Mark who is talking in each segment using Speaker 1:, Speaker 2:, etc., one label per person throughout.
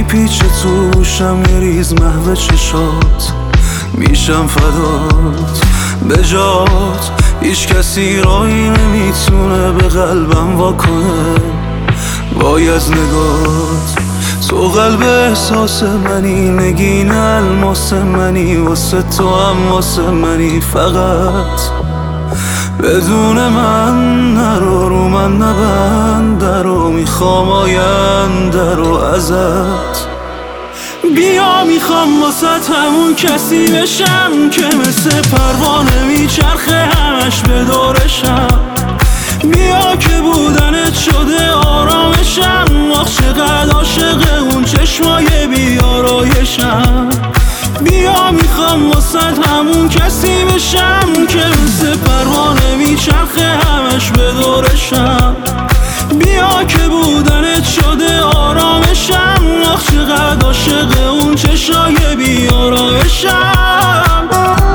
Speaker 1: میپیچه توشم یه ریز محو چشات، میشم فدات به جات. هیچ کسی راهی نمیتونه به قلبم واکنه وای از نگات. تو قلب احساس منی، نگین الماس منی، واسه تو هم واسه منی فقط. بدون من نرو، رو من نبند درو، میخوام آینده رو ازت. بیا میخوام واسه همون کسی بشم که مثل پروانه میچرخه همش به دورشم. بیا که بودنت شده آرامشم، آخ چقدر عاشق اون چشمای بیارایشم. بیا میخوام واسه همون کسی بشم که مثل پروانه میچرخه همش به دورشم. بیا که بودنت شده آرامشم، آخ چقدر عاشق اون چشای بیارایشم.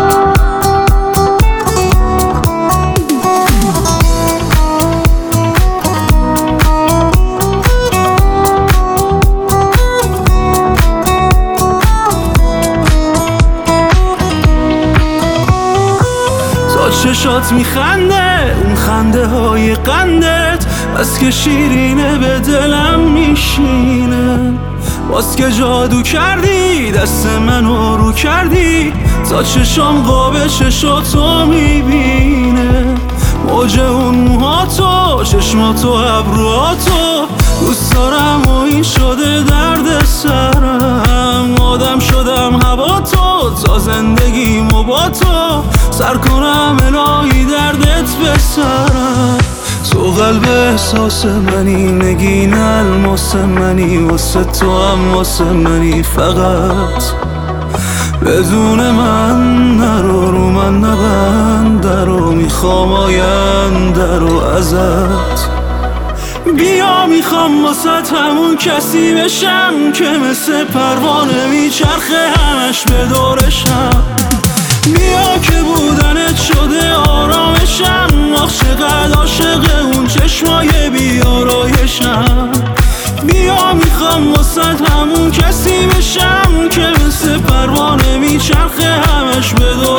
Speaker 1: چشات میخنده، اون خنده های قندت بس که شیرینه به دلم میشینه. باز که جادو کردی دست منو رو کردی، تا چشام قاب چشاتو میبینه. موج اون موهاتو، چشماتو، ابروهاتو دوست دارم و این شده درد سرم. آدم شدم هوا تا زندگیمو با تو سر کنم الهی دردت بسرم. تو قلب احساس منی، نگین الماس منی، واسه تو هم واسه منی فقط. بدون من نرو، رو من نبند درو، میخوام آینده رو ازت. بیا میخوام واسه همون کسی بشم که مثل پروانه میچرخه همش به دورشم. بیا که بودنت شده آرامشم، آخ چقدر عاشق اون چشمای بیارایشم. بیا میخوام واسه همون کسی بشم که مثل پروانه میچرخه همش به دورشم.